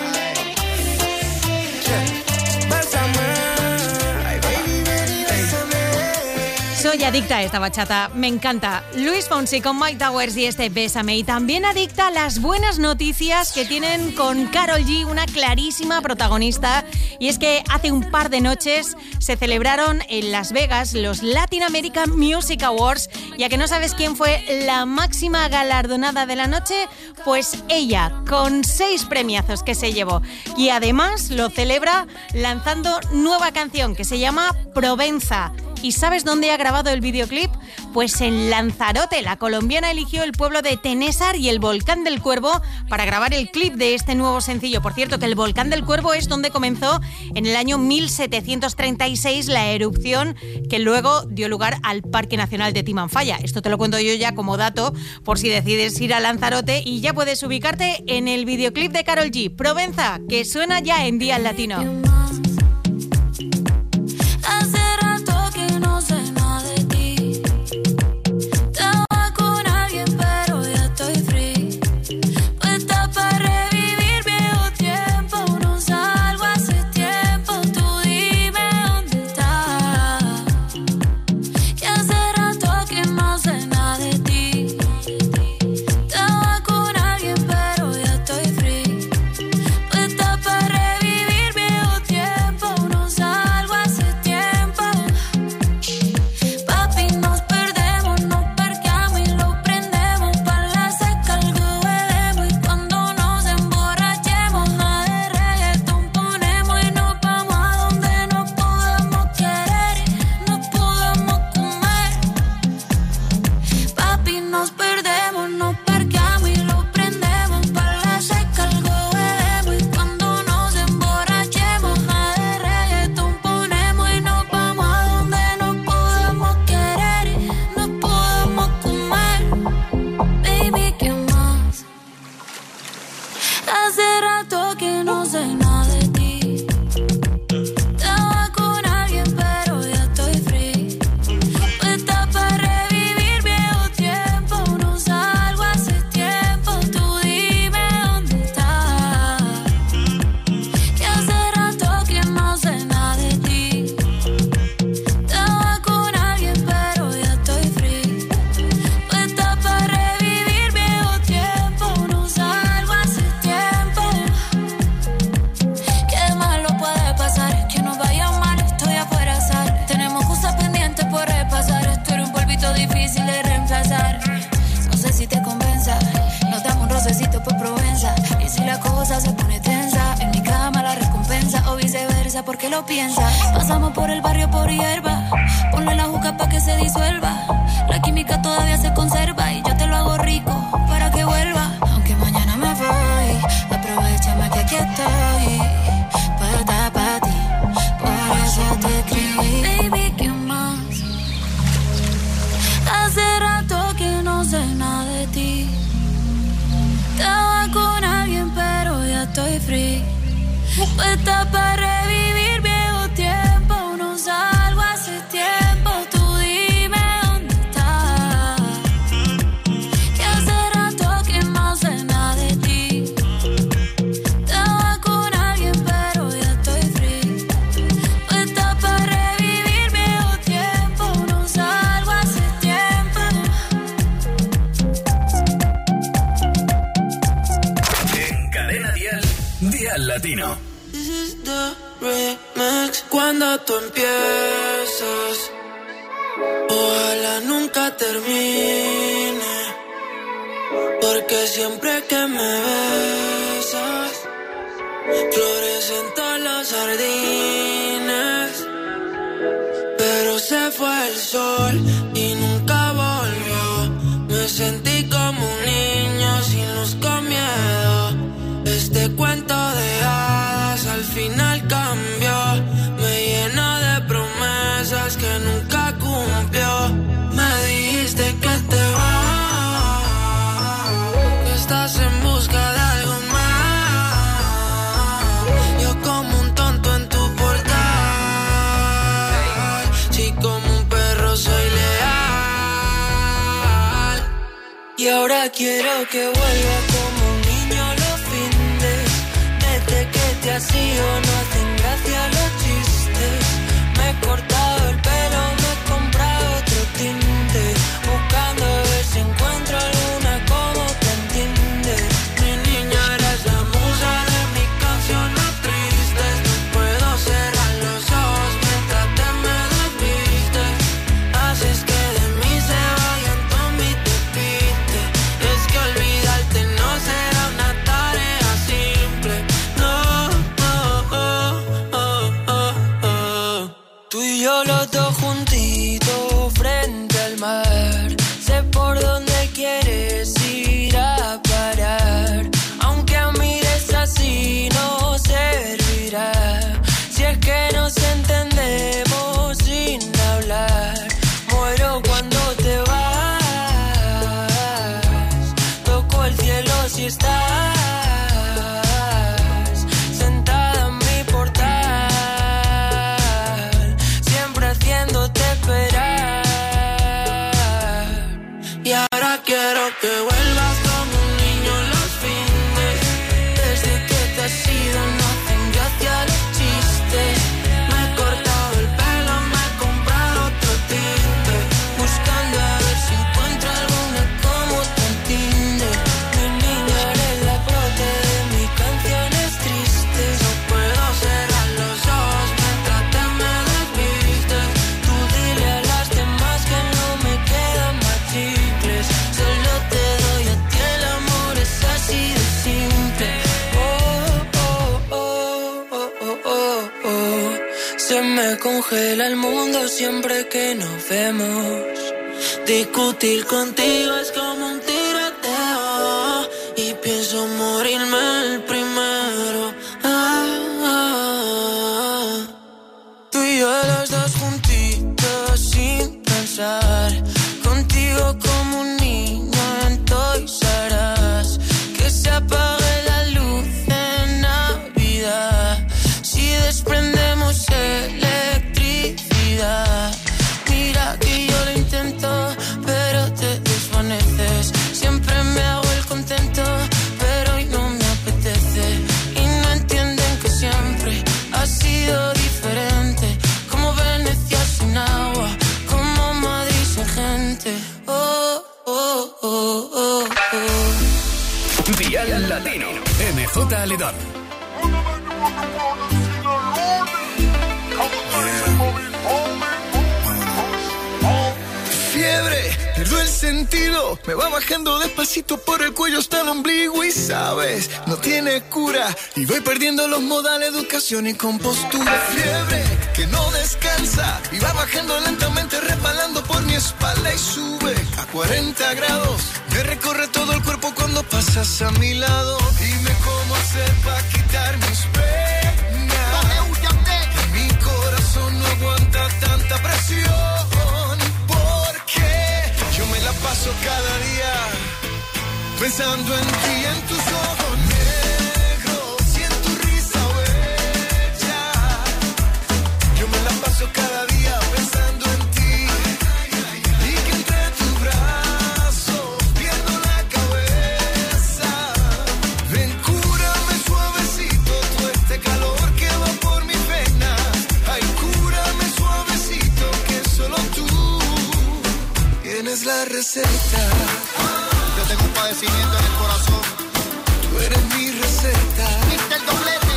Yeah. Bésame. Ay, baby, baby, bésame. Soy adicta a esta bachata, me encanta. Luis Fonsi con Mike Towers y este Bésame. Y también adicta a las buenas noticias que tienen con Karol G, una clarísima protagonista. Y es que hace un par de noches se celebraron en Las Vegas los Latin American Music Awards. Ya que no sabes quién fue la máxima galardonada de la noche, pues ella, con seis premiazos que se llevó. Y además lo celebra lanzando nueva canción que se llama Provenza. ¿Y sabes dónde ha grabado el videoclip? Pues en Lanzarote. La colombiana eligió el pueblo de Tenésar y el Volcán del Cuervo para grabar el clip de este nuevo sencillo. Por cierto, que el Volcán del Cuervo es donde comenzó en el año mil setecientos treinta y seis la erupción que luego dio lugar al Parque Nacional de Timanfaya. Esto te lo cuento yo ya como dato por si decides ir a Lanzarote, y ya puedes ubicarte en el videoclip de Karol G, Provenza, que suena ya en Día Latino. Hace rato que no sé nada de ti. Estaba con alguien pero ya estoy free. Puesta para revivir viejo tiempo. No salgo hace tiempo. Tú dime dónde estás. Que hace rato que no sé nada de ti. Estaba con alguien pero ya estoy free. Puesta para revivir viejo tiempo. risa porque lo piensas. Pasamos por el barrio por hierba, ponle la juca pa' que se disuelva. La química todavía se conserva y yo te lo hago rico para que vuelva. Aunque mañana me voy, aprovechame que aquí estoy, para estar pa' ti, por eso te escribí. Baby, ¿qué más? Hace rato que no sé nada de ti. Estaba con alguien pero ya estoy free. Puesta para revivir viejo tiempo. No salgo hace tiempo. Tú dime dónde estás. Que hace rato que no sé nada de ti. Estaba con alguien pero ya estoy free. Puesta para revivir viejo tiempo. No salgo hace tiempo. En Cadena Dial, Dial Latino. Remix. Cuando tú empiezas, ojalá nunca termine, porque siempre que me besas, florecen todos los jardines. Pero se fue el sol y nunca volvió. Me sentí como un niño sin luz, con miedo. Este cuento de hadas al final cambió. Me llena de promesas que nunca cumplió. Me dijiste que te vas, que estás en busca de algo más. Yo como un tonto en tu portal. Sí, como un perro soy leal. Y ahora quiero que vuelva como un niño los findes. Desde que te has ido no hacen gracia los chistes. Me he cortado el pelo, me he comprado otro tinte, buscando a ver si encuentro alguna como te entiende. Mi niña, eres la musa de mis canciones tristes. No puedo cerrar los ojos mientras te me desvistes. Haces que de mí se vayan todos mis despistes. Es que olvidarte no será una tarea simple. No, oh, oh, oh, oh, oh. Tú y yo los dos juntitos frente al mar. Sé por dónde quieres ir a parar. Aunque mires así no servirá. Si es que nos entendemos sin hablar. Muero cuando te vas. Toco el cielo si estás sentada en mi portal, siempre haciéndote esperar. Y ahora quiero que vuelvas como un niño los fines. Desde que te has ido no hacen gracia los chistes. Me he cortado el pelo, me he comprado otro tinte, buscando a ver si encuentro alguna como te entiende. Mi niña, eres la prote de mis canciones tristes. No puedo cerrar los ojos mientras te me desvistes. Tú dile a las demás que no me quedan más chicles. Solo te doy a ti, el amor es así de simple. Oh, oh, oh, oh, oh, oh, oh. Se me congela el mundo siempre que nos vemos. Discutir contigo es como un tiroteo y pienso morirme el primero. Ah, ah, ah. Tú y yo los dos juntitos sin pensar. Contigo como un niño en Toys R Us. Que se apague la luz en Navidad si desprendemos electricidad. Mira que yo lo intento, pero te desvaneces. Siempre me hago el contento, pero hoy no me apetece. Y no entienden que siempre ha sido diferente. Como Venecia sin agua, como Madrid sin gente. Oh, oh, oh, oh, oh. Dial Latino, M J Aledón. Fiebre, pierdo el sentido, me va bajando despacito por el cuello hasta el ombligo y sabes, no tiene cura y voy perdiendo los modales, educación y compostura. Fiebre que no descansa y va bajando lentamente resbalando por mi espalda y sube a cuarenta grados, me recorre todo el cuerpo cuando pasas a mi lado. Dime cómo hacer para quitar mis penas, que mi corazón no aguanta tanta presión, porque yo me la paso cada día pensando en ti, en tus ojos negros y en tu risa bella. Yo me la paso cada día pensando en ti y que entre tus brazos pierdo la cabeza. Ven, cúrame suavecito todo este calor que va por mis venas. Ay, cúrame suavecito que solo tú tienes la receta. Yo tengo un padecimiento en el corazón. Tú eres mi receta. mister Doblete.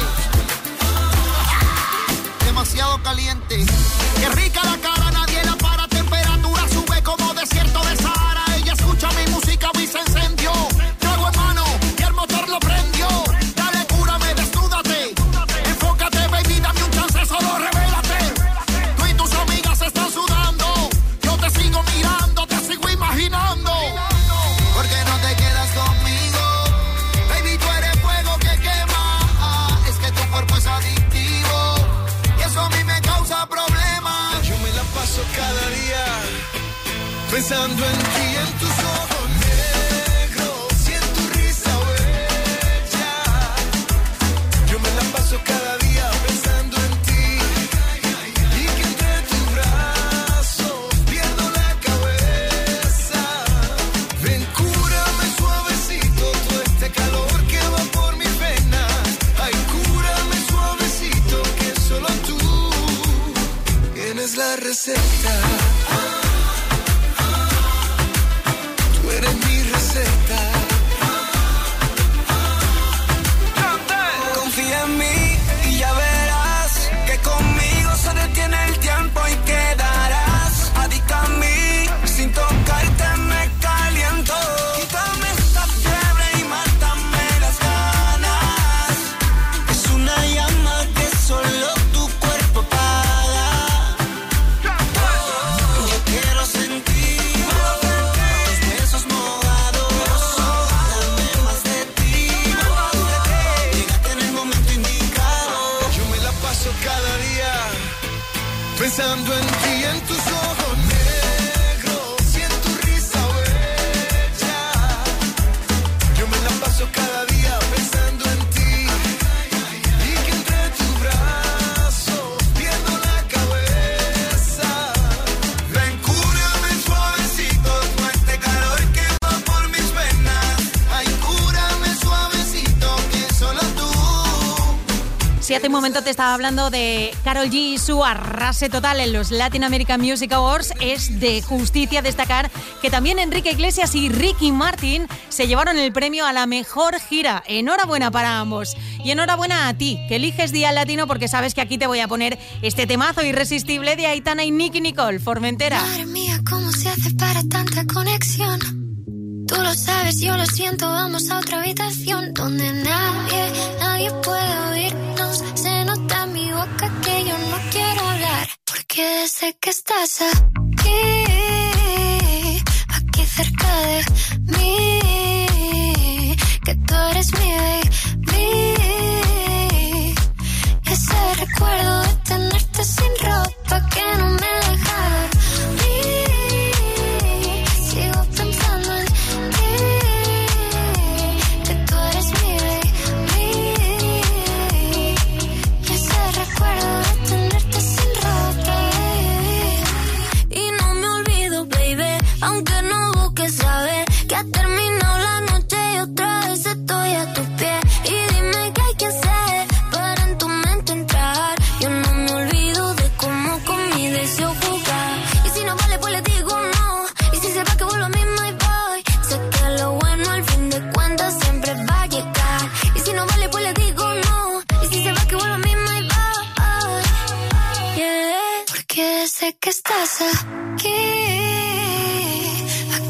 Demasiado caliente. Qué rica la cara, nadie la para. Temperatura sube como desierto de Sahara. Ella escucha mi música y se encendió. Trago en mano y el motor lo prendió. Dale, cúrame, desnúdate. Enfócate, baby, dame un chance, solo revélate. Tú y tus amigas están sudando. Yo te sigo mirando, te sigo imaginando. ¿Por qué no te quedas conmigo? Baby, tú eres fuego que quema. Es que tu cuerpo es adictivo y eso a mí me causa problemas. Yo me la paso cada día pensando en ti, en tus ojos negros y en tu risa bella. Yo me la paso cada día pensando en ti y que entre tus brazos pierdo la cabeza. Ven, cúrame suavecito todo este calor que va por mis venas. Ay, cúrame suavecito que solo tú tienes la receta. Tú eres mi receta. Confía en mí y ya verás que conmigo se detiene el tiempo y quedarás adicta a mí. Sin tocarte me caliento. Quítame esta fiebre y mátame las ganas. Es una llama que solo tu cuerpo apaga. Yo quiero sentir tus besos mojados. Dame más de ti. Llegaste en el momento indicado. Yo me la paso cada día pensando en ti, en tus ojos negros y en tu risa bella. Yo me la paso cada día pensando en ti y que entre tus brazos pierdo la cabeza. Ven, cúrame suavecito con este calor que va por mis venas. Ay, cúrame suavecito que solo tú. Si hace un momento te estaba hablando de Karol G y su arrase total en los Latin American Music Awards, es de justicia destacar que también Enrique Iglesias y Ricky Martin se llevaron el premio a la mejor gira. Enhorabuena para ambos. Y enhorabuena a ti, que eliges Día Latino, porque sabes que aquí te voy a poner este temazo irresistible de Aitana y Nicky Nicole, Formentera. Madre mía, ¿cómo se hace para tanta conexión? Tú lo sabes, yo lo siento, vamos a otra habitación donde nadie, nadie puede oírnos. Se nota en mi boca que yo no quiero hablar, porque desde que estás aquí, aquí cerca de mí, que tú eres mi baby. Ese recuerdo de tenerte sin ropa que no me deja dormir. Sigo pensando en ti, que tú eres mi baby. Ese recuerdo de tenerte sin ropa, baby. Y no me olvido, baby, aunque no busques saber que ha terminado la noche y otra vez estoy a tus pies. Y dime qué hay que hacer para en tu mente entrar. Yo no me olvido de cómo con mi deseo jugar. Y si no vale, pues le digo no. Y si se va, que vuelvo a mí, my boy. Sé que lo bueno al fin de cuentas siempre va a llegar. Y si no vale, pues le digo no. Y si se va, que vuelvo a mí, my boy. Yeah. Porque desde que estás aquí,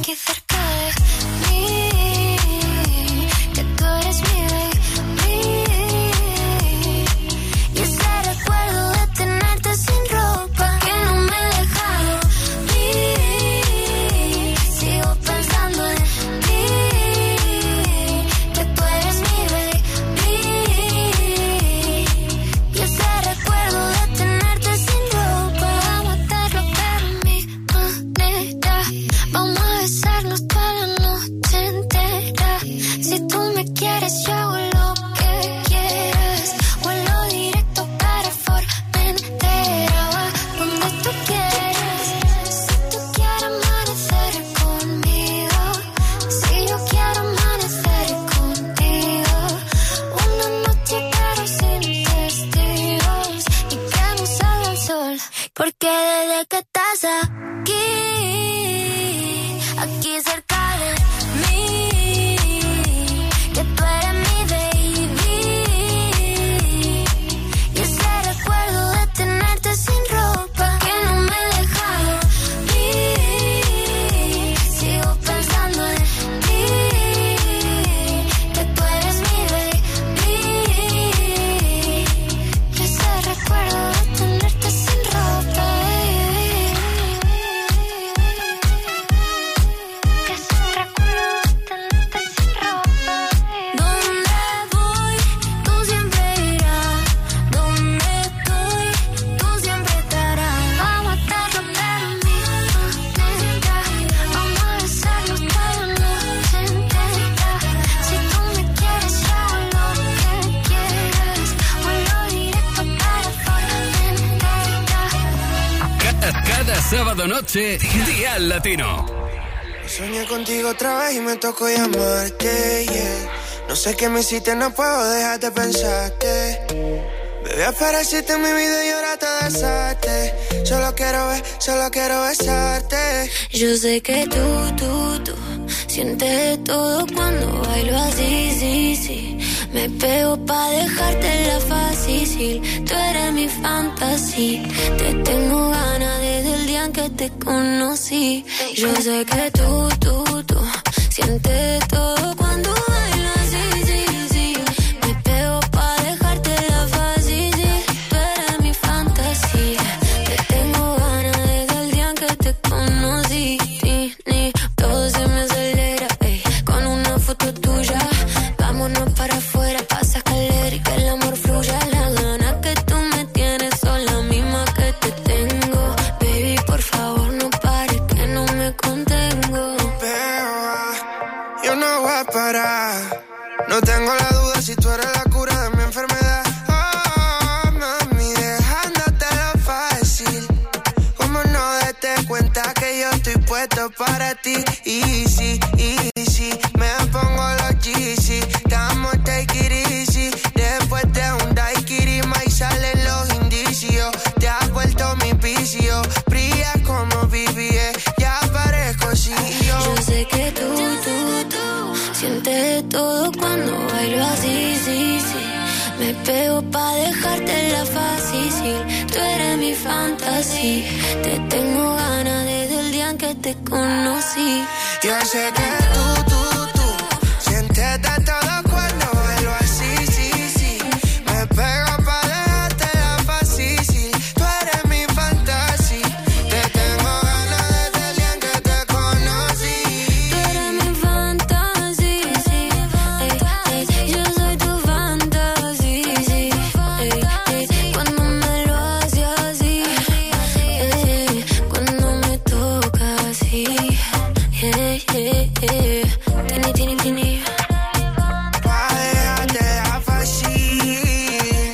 Sábado noche, Dial Latino. Soñé contigo otra vez y me tocó llamarte, yeah. No sé qué me hiciste, no puedo dejar de pensarte. Bebé, apareciste en mi vida y ahora te besaste. Solo quiero ver, solo quiero besarte. Yo sé que tú, tú, tú sientes todo cuando bailo así, sí, sí. Me pego pa' dejártela fácil. Tú eres mi fantasía. Te tengo ganas desde el día en que te conocí. Yo sé que tú, tú, tú sientes todo cuando bailo así, sí, sí. Me pego pa' dejártela fácil. Tú eres mi fantasía. Te tengo ganas desde el día en que te conocí. Ni, ni, todo se me acelera, ey, con una foto tuya. Vámonos para afuera, pasa escalera y que el amor fluya. Las ganas que tú me tienes son las mismas que te tengo. Baby, por favor, no pares, que no me contengo. Beba, yo no voy a parar. No tengo la duda si tú eres la cura de mi enfermedad. Oh, mami, dejándotelo fácil. Como no date cuenta que yo estoy puesto para ti. Easy, easy, me pongo los Yeezy. Estamos take it easy. Después de un daiquiri y salen los indicios. Te has vuelto mi vicio. Brillas como B B A. Ya parezco C E O. Yo sé que tú, tú, tú sientes todo cuando bailo así, sí, sí. Me pego pa' dejártela fácil. Tú eres mi fantasía. Te tengo ganas desde el día en que te conocí. Yo sé que tú, tú, tú sientes de todo cuando bailo así, sí, sí. Me pego pa' dejártela fácil. Tú eres mi fantasía. Te tengo ganas desde el día en que te conocí. Tú eres mi fantasía, sí. Ey, ey, yo soy tu fantasía, sí. Ey, ey, cuando me lo haces así, ey, cuando me toca así, ey, ey, ey. Tini, tini, tini. Pa' dejártela fácil.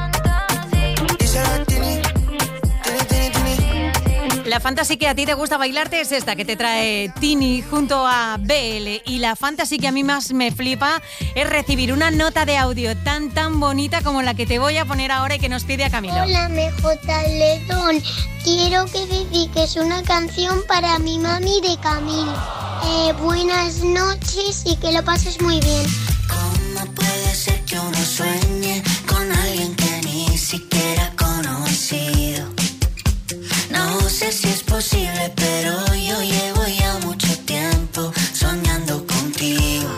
Díselo, Tini. Tini, Tini, Tini. La fantasy que a ti te gusta bailarte es esta que te trae Tini junto a B L. Y la fantasy que a mí más me flipa es recibir una nota de audio tan tan bonita como la que te voy a poner ahora y que nos pide a Camilo. Hola, M J Letón. Quiero que dediques una canción para mi mami de Camilo. Eh, buenas noches y que lo pases muy bien. ¿Cómo puede ser que uno sueñe con alguien que ni siquiera ha conocido? No sé si es posible, pero yo llevo ya mucho tiempo soñando contigo.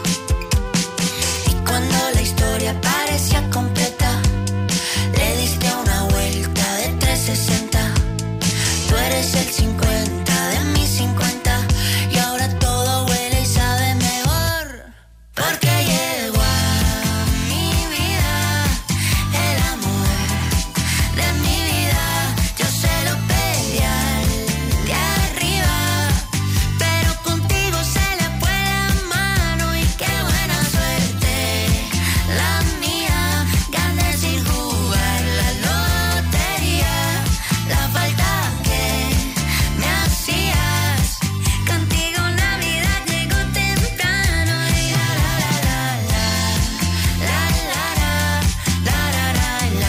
Y cuando la historia parecía completa, le diste una vuelta de trescientos sesenta. Tú eres el cincuenta de mis cincuenta y ahora todo huele y sabe mejor. Porque llegó a mi vida el amor de mi vida. Yo se lo pedí al de arriba, pero contigo se le fue la mano y qué buena suerte la mía. Gané sin jugar la lotería, la falta que me hacías. Contigo Navidad llegó temprano y la la la la la la la la la la la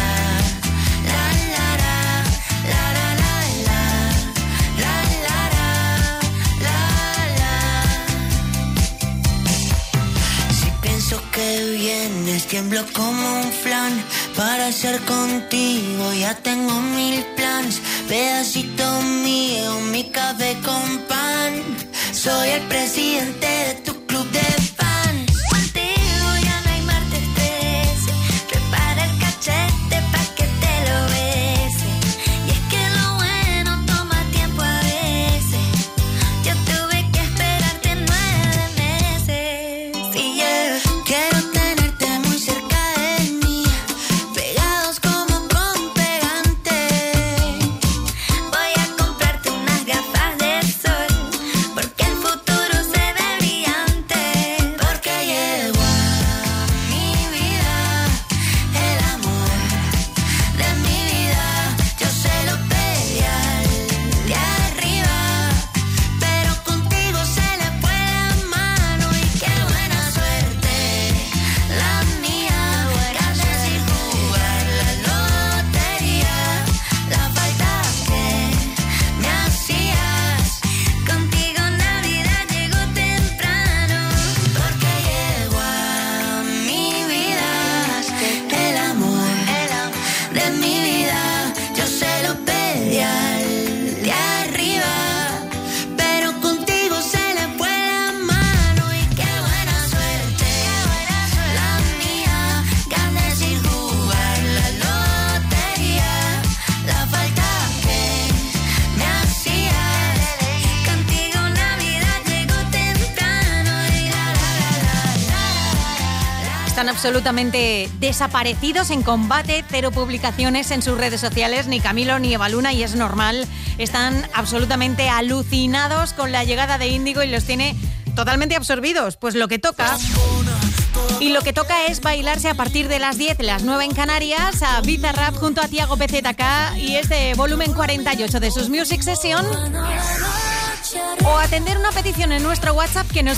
la. Si pienso que vienes, tiemblo como un flan. Para ser contigo ya tengo mil planes. Pedacito mío, mi café con pan. Soy el presidente de tu club de fans. Contigo ya no hay martes trece. Prepara el cachete pa' que te lo bese. Y es que lo bueno toma tiempo a veces. Yo tuve que esperarte nueve meses. Y yo quiero tenerte muy cerca de mí, pegados como con pegante. Voy a comprarte unas gafas de sol, porque el futuro se ve Están absolutamente desaparecidos en combate, cero publicaciones en sus redes sociales, ni Camilo ni Evaluna, y es normal. Están absolutamente alucinados con la llegada de Índigo y los tiene totalmente absorbidos. Pues lo que toca... Y lo que toca es bailarse a partir de las diez, las nueve en Canarias, a Bizarrap junto a Tiago P Z K y este volumen cuarenta y ocho de sus Music Session. O atender una petición en nuestro WhatsApp que nos